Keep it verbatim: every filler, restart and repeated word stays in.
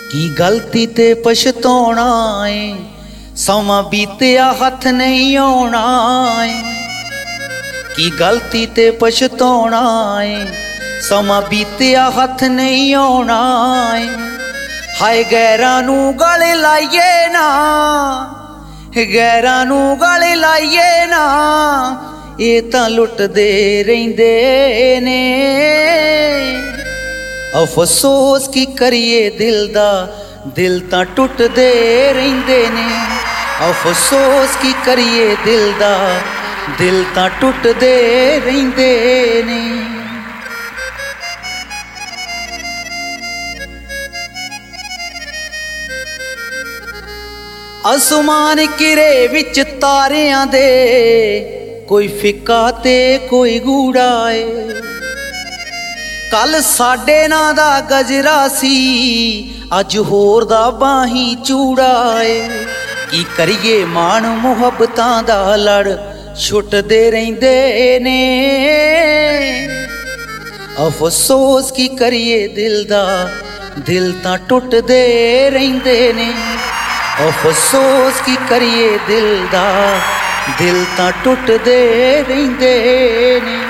की गलती ते पछताउणा है, समा बीतिया हथ नहीं आउणा है। की गलती ते पछताउणा है, समा बीतिया हथ नहीं आउणा है। हाय गैरां नूं गले लाइए ना, गैरां नूं गले लाइए ना, ये तां लुटदे रहिंदे ने। अफसोस की करिए दिल दा, दिल तां टुटदे रहिंदे ने। अफसोस की करिए दिल दा, दिल तां टुटदे रहिंदे ने। आसमान किरे विच तारियां दे, कोई फिक्का ते कोई गूढ़ा है। कल साडे नां दा गजरा सी, अज होर दा बाही चूड़ा है। की करिए मान मुहब्बतां दा लड़ छुटदे रहिंदे ने। अफसोस की करिए दिल दा, दिल तां टुटदे रहिंदे ने। अफसोस की करिए दिल दा, दिल तां टुटदे रहिंदे ने।